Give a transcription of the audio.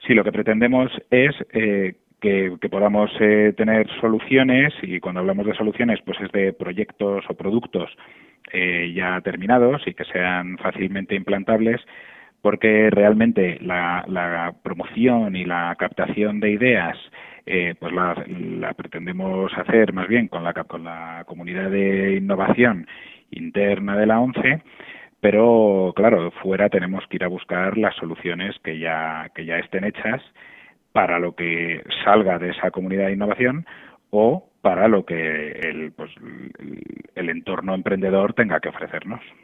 Sí, lo que pretendemos es que podamos tener soluciones, y cuando hablamos de soluciones pues es de proyectos o productos ya terminados y que sean fácilmente implantables, porque realmente la promoción y la captación de ideas pues la pretendemos hacer más bien con la comunidad de innovación interna de la ONCE, pero claro, fuera tenemos que ir a buscar las soluciones que ya estén hechas para lo que salga de esa comunidad de innovación o para lo que el entorno emprendedor tenga que ofrecernos.